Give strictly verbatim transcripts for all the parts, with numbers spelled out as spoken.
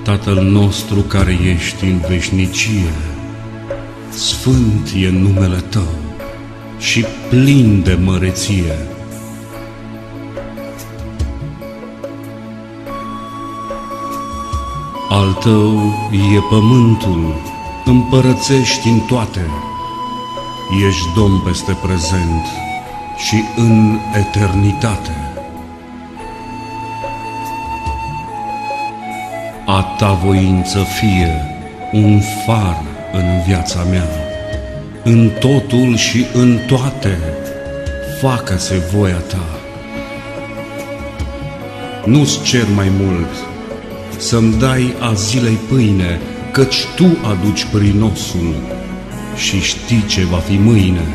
Tatăl nostru care ești în veșnicie, sfânt e numele Tău și plin de măreție. Al Tău e pământul, împărățești în toate, ești Domn peste prezent și în eternitate. A Ta voință fie un far în viața mea, în totul și în toate facă-se voia Ta. Nu-ți cer mai mult, să-mi dai a zilei pâine, căci Tu aduci prinosul și știi ce va fi mâine.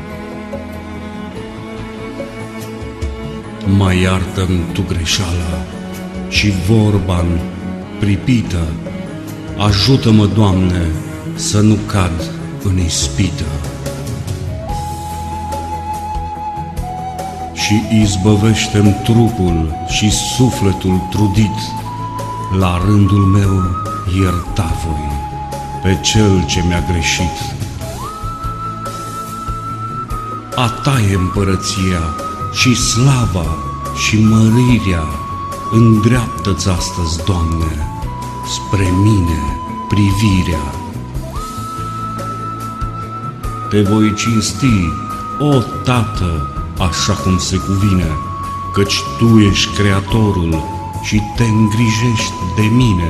Mai iartă-mi Tu greșeala și vorba-mi pripită, ajută-mă, Doamne, să nu cad în ispită. Și izbăvește-mi trupul și sufletul trudit, la rândul meu ierta voi pe cel ce mi-a greșit. A Ta e împărăția și slava și mărirea, îndreaptă-ți astăzi, Doamne, spre mine privirea. Te voi cinsti, o Tată, așa cum se cuvine, căci Tu ești Creatorul și Te îngrijești de mine.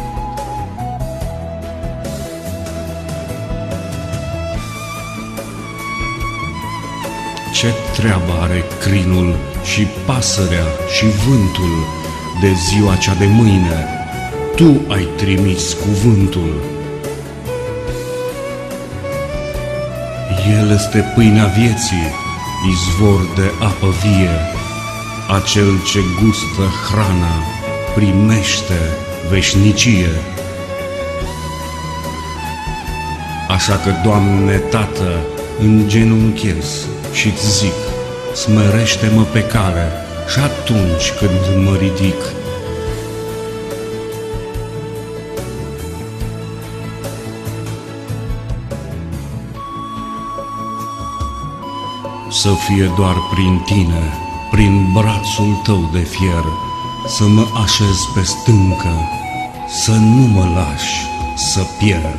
Ce treabă are crinul și pasărea și vântul de ziua cea de mâine? Tu ai trimis cuvântul. El este pâinea vieții, izvor de apă vie. Acel ce gustă hrana primește veșnicie. Așa că, Doamne Tată, îngenunchez și-ți zic, smerește-mă pe cale și atunci când mă ridic. Să fie doar prin Tine, prin brațul Tău de fier, să mă așez pe stâncă, să nu mă lași să pierd.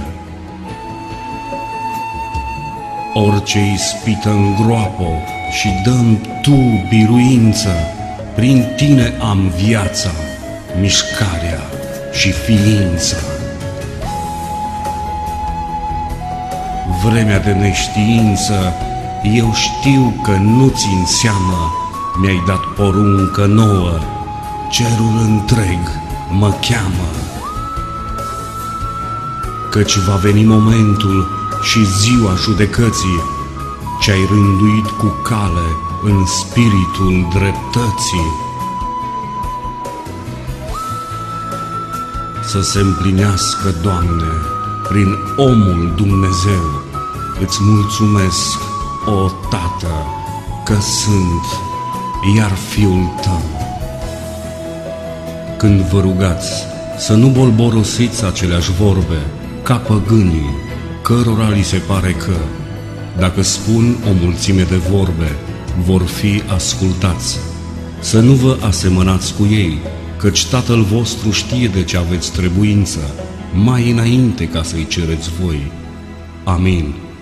Orice ispită îngroapă și dă-mi Tu biruință, prin Tine am viața, mișcarea și ființa. Vremea de neștiință, eu știu că nu țin seamă, mi-ai dat poruncă nouă, cerul întreg mă cheamă. Căci va veni momentul și ziua judecății, ce-ai rânduit cu cale în spiritul dreptății. Să se împlinească, Doamne, prin omul Dumnezeu, îți mulțumesc, o Tată, că sunt iar Fiul Tău. Când vă rugați, să nu bolborosiți aceleași vorbe, ca păgânii, cărora li se pare că, dacă spun o mulțime de vorbe, vor fi ascultați. Să nu vă asemănați cu ei, căci Tatăl vostru știe de ce aveți trebuință, mai înainte ca să-i cereți voi. Amin.